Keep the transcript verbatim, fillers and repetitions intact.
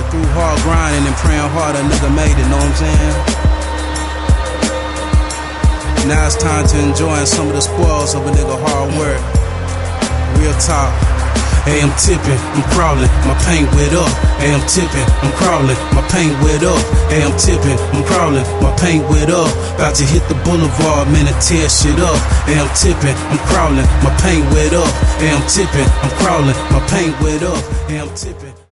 through hard grinding and praying hard, a nigga made it, know what I'm saying? Now it's time to enjoy some of the spoils of a nigga hard work. Real talk. Hey, I'm tipping, I'm crawling, my paint wet up. Hey, I'm tipping, I'm crawling, my paint wet up. Hey, I'm tipping, I'm crawling, my paint wet up. About to hit the boulevard, man, and tear shit up. Hey, I'm tipping, I'm crawling, my paint wet up. Hey, I'm tipping, I'm crawling, my paint wet up. Hey, I'm tipping.